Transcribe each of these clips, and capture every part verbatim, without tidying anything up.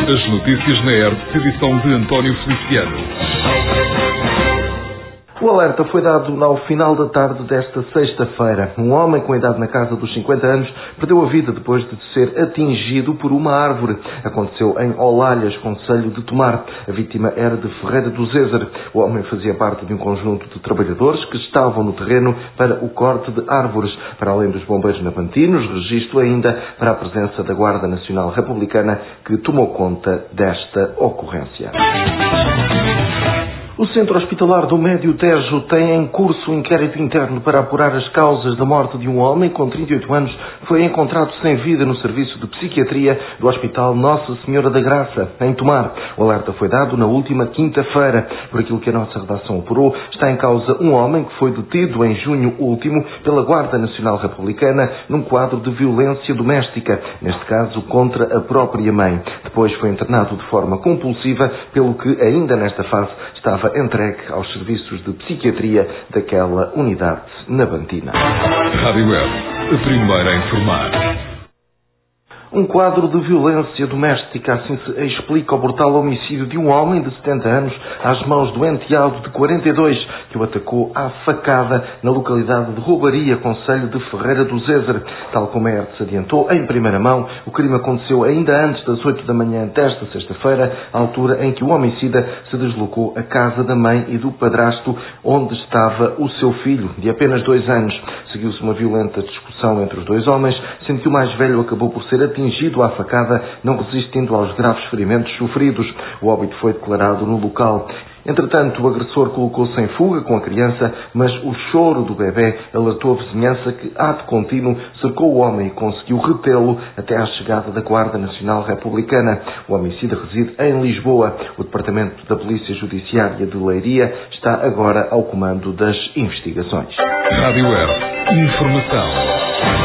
As notícias na R T P, edição de António Feliciano. O alerta foi dado ao final da tarde desta sexta-feira. Um homem com idade na casa dos cinquenta anos perdeu a vida depois de ser atingido por uma árvore. Aconteceu em Olalhas, concelho de Tomar. A vítima era de Ferreira do Zézer. O homem fazia parte de um conjunto de trabalhadores que estavam no terreno para o corte de árvores. Para além dos bombeiros navantinos, registro ainda para a presença da Guarda Nacional Republicana, que tomou conta desta ocorrência. O Centro Hospitalar do Médio Tejo tem em curso um inquérito interno para apurar as causas da morte de um homem com trinta e oito anos que foi encontrado sem vida no serviço de psiquiatria do Hospital Nossa Senhora da Graça, em Tomar. O alerta foi dado na última quinta-feira. Por aquilo que a nossa redação apurou, está em causa um homem que foi detido em junho último pela Guarda Nacional Republicana num quadro de violência doméstica, neste caso contra a própria mãe. Depois foi internado de forma compulsiva, pelo que ainda nesta fase estava entregue aos serviços de psiquiatria daquela unidade navantina. Rádio Web, a primeira a informar. Um quadro de violência doméstica, assim se explica o brutal homicídio de um homem de setenta anos às mãos do enteado de quarenta e dois, que o atacou à facada na localidade de Roubaria, concelho de Ferreira do Zézer. Tal como a R T se adiantou em primeira mão, o crime aconteceu ainda antes das oito da manhã desta sexta-feira, à altura em que o homicida se deslocou à casa da mãe e do padrasto, onde estava o seu filho, de apenas dois anos. Seguiu-se uma violenta discussão entre os dois homens, sendo que o mais velho acabou por ser atingido atingido à facada, não resistindo aos graves ferimentos sofridos. O óbito foi declarado no local. Entretanto, o agressor colocou-se em fuga com a criança, mas o choro do bebê alertou a vizinhança que, ato contínuo, cercou o homem e conseguiu retê-lo até à chegada da Guarda Nacional Republicana. O homicida reside em Lisboa. O Departamento da Polícia Judiciária de Leiria está agora ao comando das investigações. Rádio Web, informação.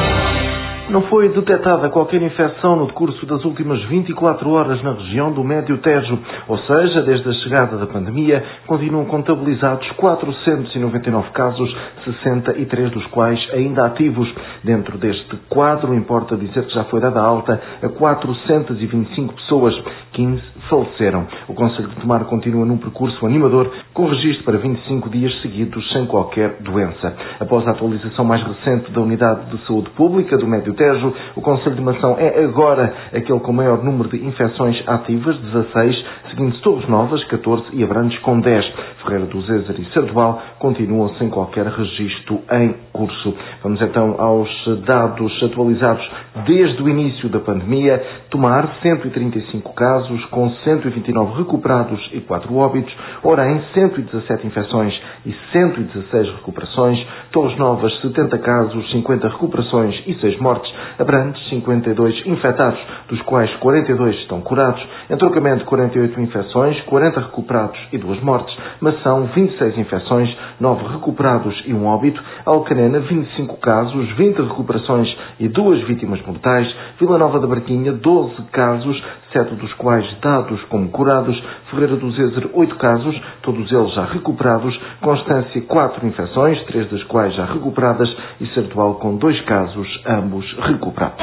Não foi detectada qualquer infecção no decurso das últimas vinte e quatro horas na região do Médio Tejo, ou seja, desde a chegada da pandemia, continuam contabilizados quatrocentos e noventa e nove casos, sessenta e três dos quais ainda ativos. Dentro deste quadro, importa dizer que já foi dada alta a quatrocentas e vinte e cinco pessoas, quinze faleceram. O Concelho de Tomar continua num percurso animador, com registro para vinte e cinco dias seguidos sem qualquer doença. Após a atualização mais recente da Unidade de Saúde Pública do Médio Tejo, o Concelho de Mação é agora aquele com maior número de infecções ativas, dezasseis, seguindo-se Torres Novas, catorze e Abrantes com dez. Ferreira do Zézer e Sardual continuam sem qualquer registro em curso. Vamos então aos dados atualizados desde o início da pandemia. Tomar cento e trinta e cinco casos, com cento e vinte e nove recuperados e quatro óbitos. Orem, cento e dezassete infecções e cento e dezasseis recuperações. Torres Novas, setenta casos, cinquenta recuperações e seis mortes. Abrantes, cinquenta e dois infectados, dos quais quarenta e dois estão curados. Entrocamento, quarenta e oito infecções, quarenta recuperados e duas mortes. Mação, vinte e seis infecções, nove recuperados e um óbito. Alcanena, vinte e cinco casos, vinte recuperações e duas vítimas mortais. Vila Nova da Barquinha, doze casos, sete dos quais dados como curados. Ferreira do Zézer, oito casos, todos eles já recuperados. Constância, quatro infecções, três das quais já recuperadas. E Sardual, com dois casos, ambos recuperados.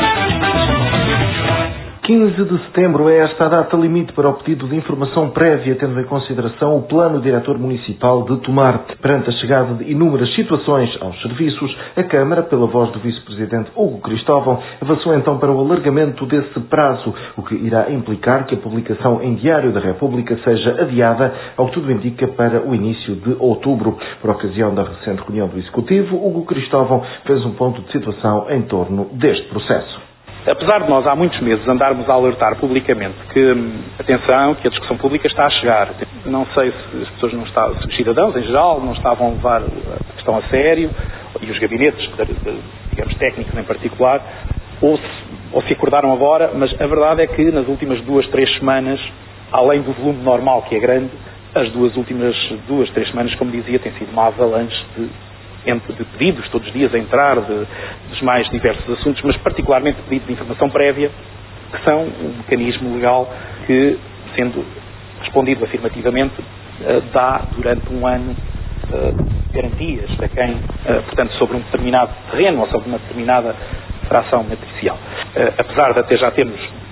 quinze de setembro é esta a data limite para o pedido de informação prévia, tendo em consideração o Plano Diretor Municipal de Tomar. Perante a chegada de inúmeras situações aos serviços, a Câmara, pela voz do Vice-Presidente Hugo Cristóvão, avançou então para o alargamento desse prazo, o que irá implicar que a publicação em Diário da República seja adiada, ao que tudo indica, para o início de outubro. Por ocasião da recente reunião do Executivo, Hugo Cristóvão fez um ponto de situação em torno deste processo. Apesar de nós há muitos meses andarmos a alertar publicamente que, atenção, que a discussão pública está a chegar. Não sei se as pessoas não estavam, os cidadãos em geral, não estavam a levar a questão a sério, e os gabinetes, digamos, técnicos em particular, ou se, ou se acordaram agora, mas a verdade é que nas últimas duas, três semanas, além do volume normal que é grande, as duas últimas duas, três semanas, como dizia, tem sido uma avalanche de de pedidos todos os dias a entrar de, dos mais diversos assuntos, mas particularmente pedidos de informação prévia, que são um mecanismo legal que, sendo respondido afirmativamente, dá durante um ano garantias a quem, portanto, sobre um determinado terreno ou sobre uma determinada fração matricial. Apesar de até já termos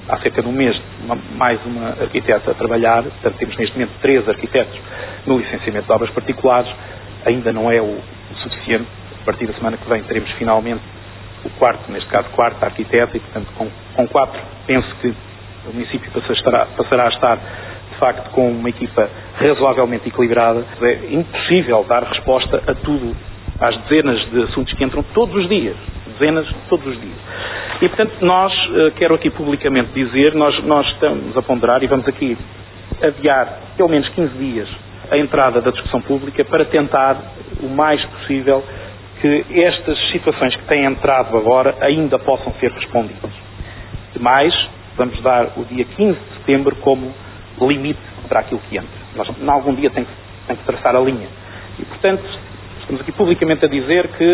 há cerca de um mês, uma, mais uma arquiteta a trabalhar, portanto temos neste momento três arquitetos no licenciamento de obras particulares, ainda não é o, o suficiente. A partir da semana que vem teremos finalmente o quarto, neste caso quarto arquiteto, e portanto com, com quatro penso que o município passará, passará a estar de facto com uma equipa razoavelmente equilibrada. É impossível dar resposta a tudo, às dezenas de assuntos que entram todos os dias, dezenas todos os dias. E portanto nós, quero aqui publicamente dizer, nós, nós estamos a ponderar e vamos aqui adiar pelo menos quinze dias a entrada da discussão pública para tentar o mais possível que estas situações que têm entrado agora ainda possam ser respondidas. Demais, vamos dar o dia quinze de setembro como limite para aquilo que entra. Nós, em algum dia, tem que, tem que traçar a linha. E, portanto, estamos aqui publicamente a dizer que,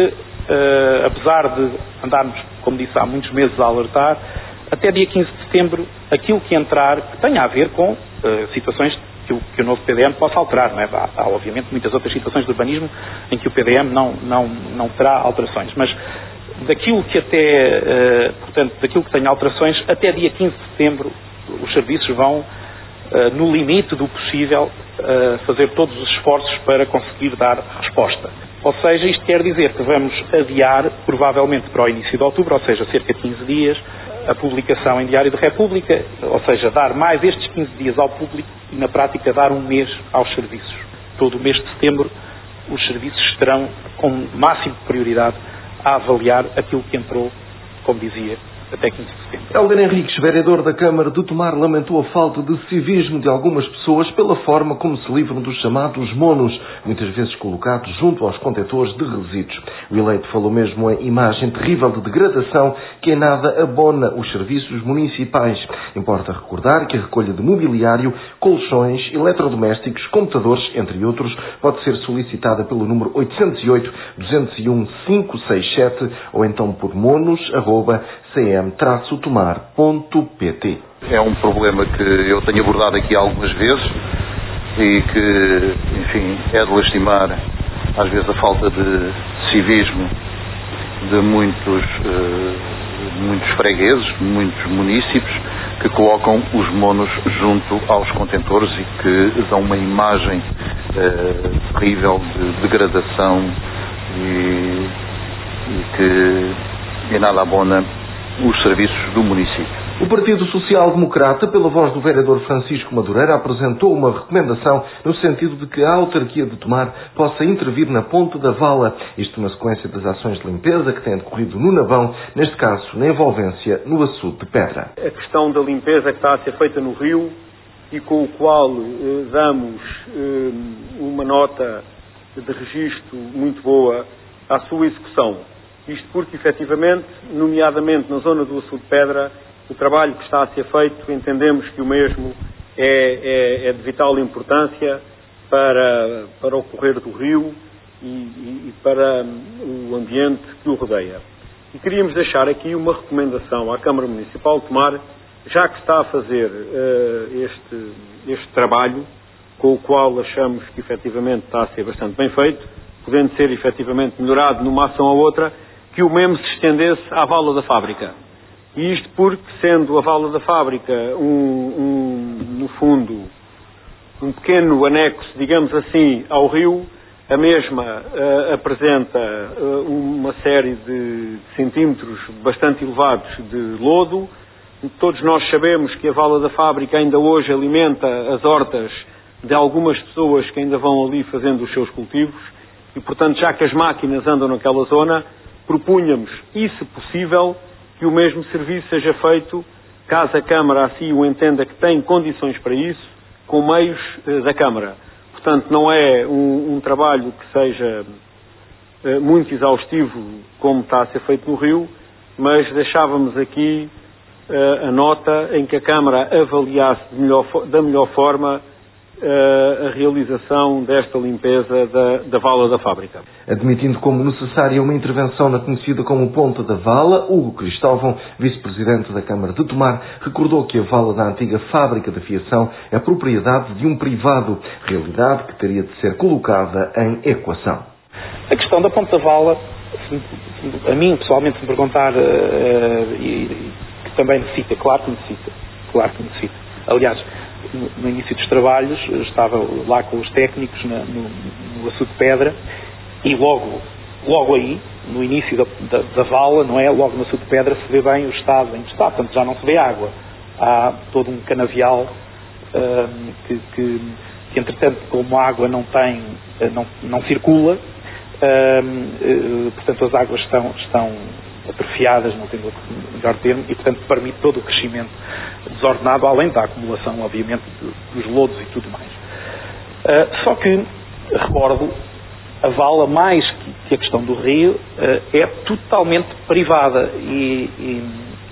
uh, apesar de andarmos, como disse, há muitos meses a alertar, até dia quinze de setembro, aquilo que entrar, que tenha a ver com uh, situações que o, que o novo P D M possa alterar. Não é? há, há, obviamente, muitas outras situações de urbanismo em que o P D M não, não, não terá alterações. Mas daquilo que até, uh, portanto, daquilo que tenha alterações, até dia quinze de setembro, os serviços vão, uh, no limite do possível, uh, fazer todos os esforços para conseguir dar resposta. Ou seja, isto quer dizer que vamos adiar, provavelmente para o início de outubro, ou seja, cerca de quinze dias, a publicação em Diário da República, ou seja, dar mais estes quinze dias ao público e, na prática, dar um mês aos serviços. Todo o mês de setembro, os serviços estarão com máximo de prioridade a avaliar aquilo que entrou, como dizia, até quinze de setembro. Helder Henriques, vereador da Câmara de Tomar, lamentou a falta de civismo de algumas pessoas pela forma como se livram dos chamados monos, muitas vezes colocados junto aos contentores de resíduos. O eleito falou mesmo em imagem terrível de degradação que em nada abona os serviços municipais. Importa recordar que a recolha de mobiliário, colchões, eletrodomésticos, computadores, entre outros, pode ser solicitada pelo número oito zero oito, dois zero um, cinco seis sete ou então por monos arroba c m traço tomar ponto p t. É um problema que eu tenho abordado aqui algumas vezes e que, enfim, é de lastimar às vezes a falta de civismo de muitos, uh, muitos fregueses, muitos munícipes que colocam os monos junto aos contentores e que dão uma imagem uh, terrível de degradação e, e que em nada abona os serviços do município. O Partido Social Democrata, pela voz do vereador Francisco Madureira, apresentou uma recomendação no sentido de que a autarquia de Tomar possa intervir na ponte da Vala, isto na sequência das ações de limpeza que têm decorrido no Navão, neste caso na envolvência no açude de Pedra. A questão da limpeza que está a ser feita no rio e com o qual eh, damos eh, uma nota de registro muito boa à sua execução. Isto porque, efetivamente, nomeadamente na zona do açude de Pedra, o trabalho que está a ser feito, entendemos que o mesmo é, é, é de vital importância para, para o correr do rio e, e, e para o ambiente que o rodeia. E queríamos deixar aqui uma recomendação à Câmara Municipal de Tomar, já que está a fazer uh, este, este trabalho, com o qual achamos que efetivamente está a ser bastante bem feito, podendo ser efetivamente melhorado numa ação ou outra, que o mesmo se estendesse à Vala da Fábrica. E isto porque, sendo a Vala da Fábrica, um, um, no fundo, um pequeno anexo, digamos assim, ao rio, a mesma uh, apresenta uh, uma série de centímetros bastante elevados de lodo. Todos nós sabemos que a Vala da Fábrica ainda hoje alimenta as hortas de algumas pessoas que ainda vão ali fazendo os seus cultivos e, portanto, já que as máquinas andam naquela zona, propunhamos, e se possível, que o mesmo serviço seja feito, caso a Câmara assim o entenda que tem condições para isso, com meios eh, da Câmara. Portanto, não é um, um trabalho que seja eh, muito exaustivo, como está a ser feito no Rio, mas deixávamos aqui eh, a nota em que a Câmara avaliasse de melhor, da melhor forma a realização desta limpeza da, da Vala da Fábrica. Admitindo como necessária uma intervenção na conhecida como Ponte da Vala, Hugo Cristóvão, vice-presidente da Câmara de Tomar, recordou que a vala da antiga fábrica de fiação é propriedade de um privado, realidade que teria de ser colocada em equação. A questão da Ponte da Vala, a mim pessoalmente, se me perguntar, uh, e, que também necessita, claro que necessita, claro que necessita. Aliás, no, no início dos trabalhos, estava lá com os técnicos na, no, no açude de pedra e logo, logo aí, no início da, da, da vala, não é? Logo no açude de pedra se vê bem o estado em que está, portanto já não se vê água. Há todo um canavial um, que, que, que, entretanto, como a água não tem, não, não circula, um, uh, portanto as águas estão, estão atrofiadas, não tenho melhor termo, e portanto permite todo o crescimento desordenado, além da acumulação, obviamente, de, dos lodos e tudo mais. Uh, só que, recordo, a vala, mais que a questão do rio, uh, é totalmente privada e, e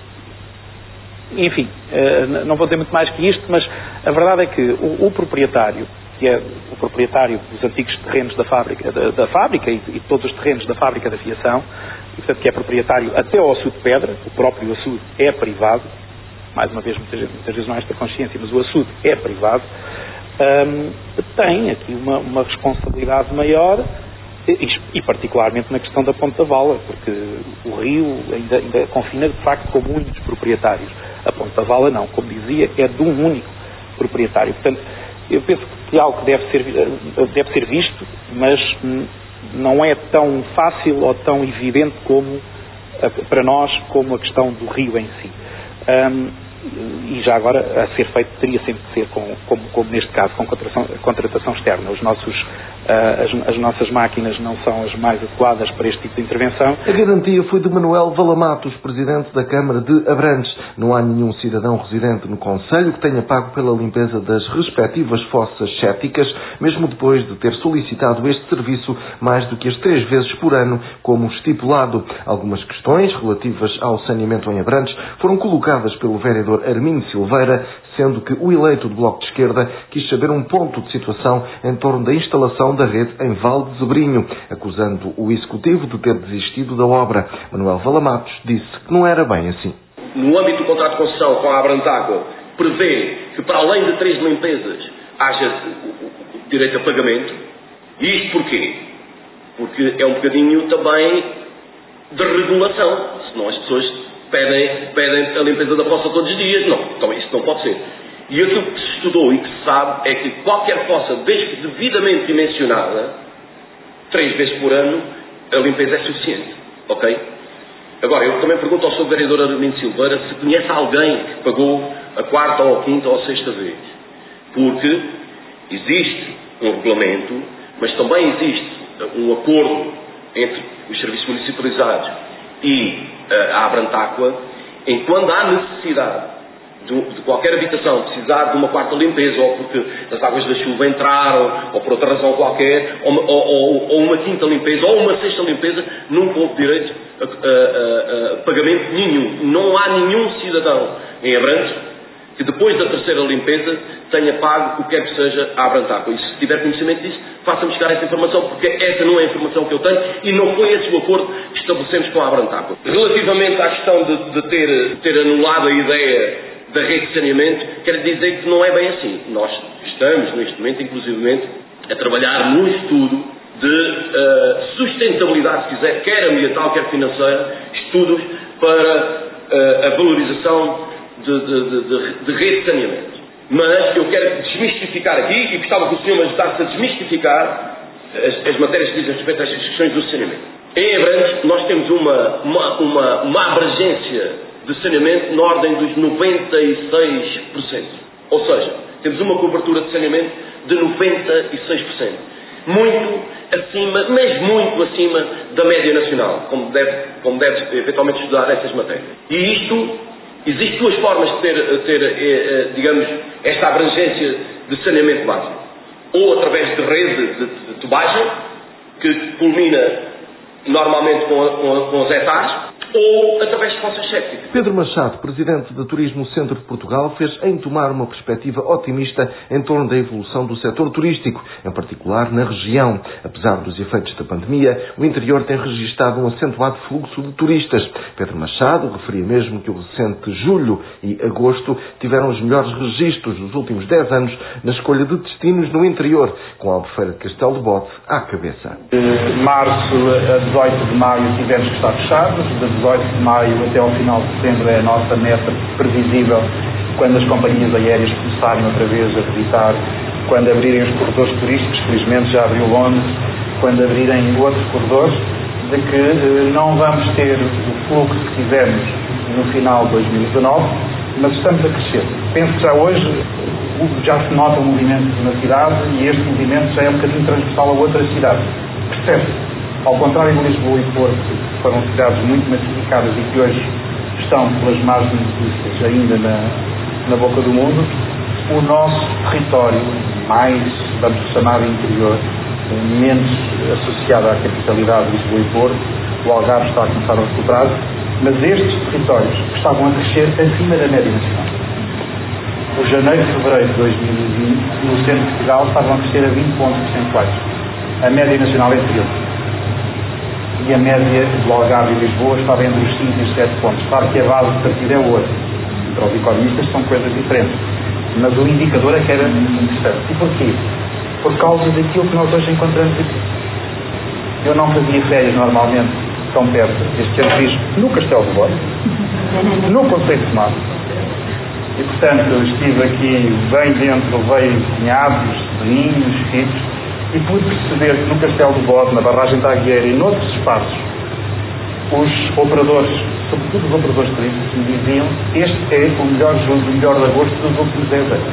enfim, uh, não vou dizer muito mais que isto, mas a verdade é que o, o proprietário, que é o proprietário dos antigos terrenos da fábrica, da, da fábrica e, e todos os terrenos da fábrica de aviação, e, portanto, que é proprietário até ao açude de pedra, o próprio açude é privado, mais uma vez, muitas, muitas vezes não há esta consciência, mas o açude é privado, um, tem aqui uma, uma responsabilidade maior, e, e particularmente na questão da Ponte da Vala, porque o rio ainda, ainda confina, de facto, com muitos proprietários. A Ponte da Vala não, como dizia, é de um único proprietário. Portanto, eu penso que é algo que deve ser, deve ser visto, mas não é tão fácil ou tão evidente como, para nós, como a questão do rio em si. Um, e já agora, a ser feito, teria sempre que ser, com, como, como neste caso, com contratação, contratação externa. Os nossos, uh, as, as nossas máquinas não são as mais adequadas para este tipo de intervenção. A garantia foi de Manuel Valamatos, presidente da Câmara de Abrantes. Não há nenhum cidadão residente no concelho que tenha pago pela limpeza das respectivas fossas sépticas, mesmo depois de ter solicitado este serviço mais do que as três vezes por ano, como estipulado. Algumas questões relativas ao saneamento em Abrantes foram colocadas pelo vereador Armindo Silveira, sendo que o eleito do Bloco de Esquerda quis saber um ponto de situação em torno da instalação da rede em Val de Zebrinho, acusando o Executivo de ter desistido da obra. Manuel Valamatos disse que não era bem assim. No âmbito do contrato de concessão com a Abrantágua, prevê que para além de três limpezas haja direito a pagamento. E isto porquê? Porque é um bocadinho também de regulação, senão as pessoas Pedem, pedem a limpeza da fossa todos os dias. Não, então isso não pode ser. E aquilo que se estudou e que se sabe é que qualquer fossa, desde que devidamente dimensionada, três vezes por ano, a limpeza é suficiente. Ok? Agora, eu também pergunto ao seu vereador Armindo Silveira se conhece alguém que pagou a quarta ou a quinta ou a sexta vez. Porque existe um regulamento, mas também existe um acordo entre os serviços municipalizados e a Abrantágua, em quando há necessidade de, de qualquer habitação precisar de uma quarta limpeza, ou porque as águas da chuva entraram, ou por outra razão qualquer, ou, ou, ou, ou uma quinta limpeza, ou uma sexta limpeza, nunca houve direito a, a, a, a pagamento nenhum. Não há nenhum cidadão em Abrantes que depois da terceira limpeza tenha pago o que quer que seja a Abrantágua. E se tiver conhecimento disso, faça-me chegar essa informação, porque essa não é a informação que eu tenho e não foi esse o acordo que estabelecemos com a Abrantágua. Relativamente à questão de, de ter, ter anulado a ideia da rede de saneamento, quero dizer que não é bem assim. Nós estamos, neste momento, inclusivamente, a trabalhar num estudo de uh, sustentabilidade, se quiser, quer ambiental, quer financeira, estudos para uh, a valorização De, de, de, de rede de saneamento. Mas eu quero desmistificar aqui, e gostava que o senhor me ajudasse a desmistificar as, as matérias que dizem respeito a estas questões do saneamento. Em Abrantes, nós temos uma, uma, uma, uma abrangência de saneamento na ordem dos noventa e seis por cento. Ou seja, temos uma cobertura de saneamento de noventa e seis por cento. Muito acima, mas muito acima da média nacional, como deve, como deve eventualmente estudar essas matérias. E isto... Existem duas formas de ter, ter, digamos, esta abrangência de saneamento básico. Ou através de rede de, de tubagem, que culmina normalmente com, a, com, a, com os hectares, ou através de fossas sépticas. Pedro Machado, presidente da Turismo Centro de Portugal, fez em tomar uma perspectiva otimista em torno da evolução do setor turístico, em particular na região. Apesar dos efeitos da pandemia, o interior tem registado um acentuado fluxo de turistas. Pedro Machado referia mesmo que o recente julho e agosto tiveram os melhores registros dos últimos dez anos na escolha de destinos no interior, com a Albufeira de Castelo de Bode à cabeça. De março a dezoito de maio tivemos que estar fechados, de dezoito de maio até ao final de setembro é a nossa meta previsível quando as companhias aéreas começarem outra vez a visitar, quando abrirem os corredores turísticos, felizmente já abriu Londres, quando abrirem outros corredores, de que eh, não vamos ter o fluxo que tivemos no final de dois mil e dezanove, mas estamos a crescer. Penso que já hoje já se nota um movimento na cidade e este movimento já é um bocadinho transversal a outras cidades. Percebe-se, ao contrário de Lisboa e Porto, que foram cidades muito massificadas e que hoje estão pelas más notícias ainda na, na boca do mundo, o nosso território, mais, vamos chamar, interior, menos associado à capitalidade de Lisboa e Porto, o Algarve está a começar a recuperar, mas estes territórios que estavam a crescer acima da média nacional. O janeiro e fevereiro de dois mil e vinte, no centro de Portugal, estavam a crescer a vinte pontos percentuais. A média nacional é treze. E a média do Algarve e Lisboa estava entre os cinco e os sete pontos. Claro que a base de partida é outra. Para os economistas são coisas diferentes. Mas o indicador é que era interessante. E porquê? Por causa daquilo que nós hoje encontramos aqui. Eu não fazia férias normalmente tão perto. Este ano fiz no Castelo de Bode, no Conceito de Mar. E portanto eu estive aqui bem dentro, veio cunhados, sobrinhos, filhos, e pude perceber que no Castelo de Bode, na barragem da Agueira e noutros espaços, os operadores, sobretudo os operadores turísticos, me diziam que este é o melhor julho, o melhor de agosto dos últimos dez anos.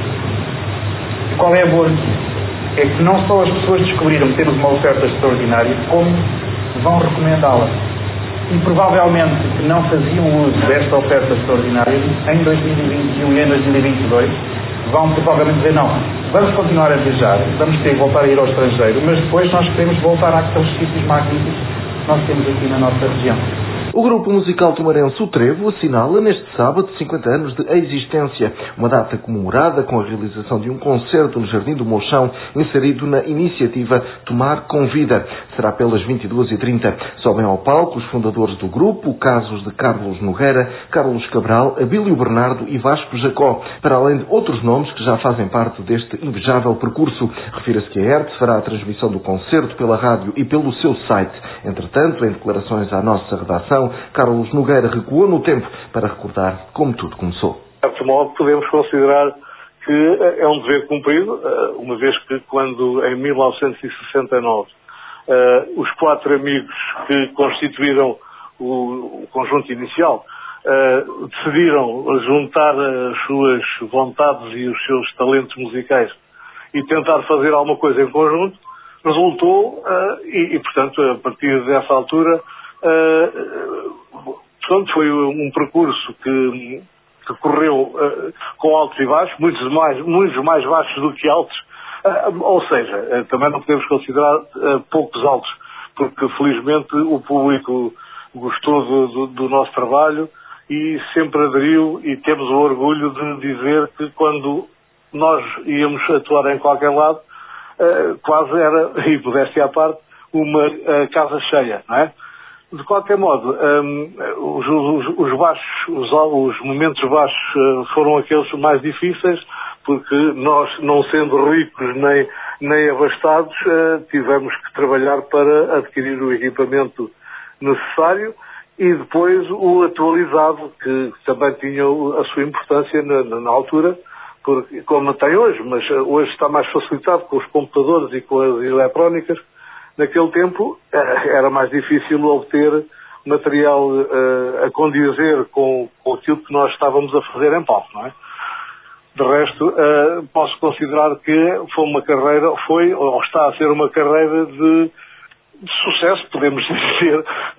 E qual é a boa notícia? É que não só as pessoas descobriram que temos uma oferta extraordinária, como vão recomendá-la. E provavelmente que não faziam uso desta oferta extraordinária em dois mil e vinte e um e em dois mil e vinte e dois, vão provavelmente dizer não, vamos continuar a viajar, vamos ter que voltar a ir ao estrangeiro, mas depois nós queremos voltar àqueles sítios magníficos que nós temos aqui na nossa região. O grupo musical tomarense O Trevo assinala neste sábado cinquenta anos de existência, uma data comemorada com a realização de um concerto no Jardim do Mochão, inserido na iniciativa Tomar com Vida. Será pelas vinte e duas e trinta. Sobem ao palco os fundadores do grupo, casos de Carlos Nogueira, Carlos Cabral, Abílio Bernardo e Vasco Jacó, para além de outros nomes que já fazem parte deste invejável percurso. Refira-se que a E R T fará a transmissão do concerto pela rádio e pelo seu site. Entretanto, em declarações à nossa redação, Carlos Nogueira recuou no tempo para recordar como tudo começou. De certo modo, podemos considerar que é um dever cumprido, uma vez que quando, em mil novecentos e sessenta e nove, os quatro amigos que constituíram o conjunto inicial decidiram juntar as suas vontades e os seus talentos musicais e tentar fazer alguma coisa em conjunto, resultou, e, e portanto, a partir dessa altura, Uh, portanto, foi um percurso que, que correu uh, com altos e baixos, muitos mais, muitos mais baixos do que altos, uh, ou seja, uh, também não podemos considerar uh, poucos altos, porque felizmente o público gostou do, do, do nosso trabalho e sempre aderiu, e temos o orgulho de dizer que quando nós íamos atuar em qualquer lado, uh, quase era, e modéstia à parte, uma uh, casa cheia, não é? De qualquer modo, um, os, os, os baixos, os, os momentos baixos uh, foram aqueles mais difíceis, porque nós, não sendo ricos nem, nem abastados, uh, tivemos que trabalhar para adquirir o equipamento necessário e depois o atualizado, que também tinha a sua importância na, na, na altura, porque, como tem hoje, mas hoje está mais facilitado com os computadores e com as eletrónicas. Naquele tempo era mais difícil obter material uh, a condizer com, com aquilo que nós estávamos a fazer em palco, não é? De resto, uh, posso considerar que foi uma carreira, foi ou está a ser uma carreira de, de sucesso, podemos dizer,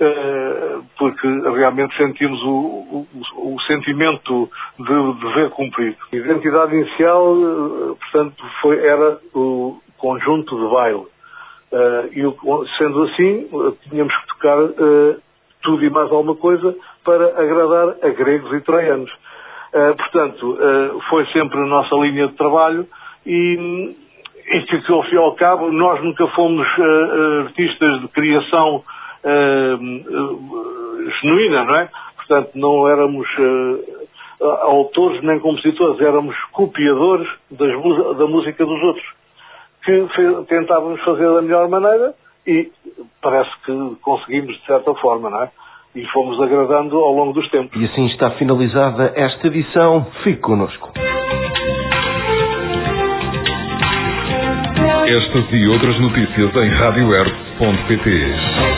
uh, porque realmente sentimos o, o, o sentimento de dever cumprido. A identidade inicial, uh, portanto, foi, era o conjunto de baile. Uh, e sendo assim, uh, tínhamos que tocar uh, tudo e mais alguma coisa para agradar a gregos e troianos. Uh, portanto, uh, foi sempre a nossa linha de trabalho e, e que, ao fim e ao cabo, nós nunca fomos uh, artistas de criação uh, uh, genuína, não é? Portanto, não éramos uh, autores nem compositores, éramos copiadores das, da música dos outros, que tentávamos fazer da melhor maneira e parece que conseguimos de certa forma, não é? e fomos agradando ao longo dos tempos. E assim está finalizada esta edição. Fique connosco. Estas e outras notícias em rádio r ponto pt.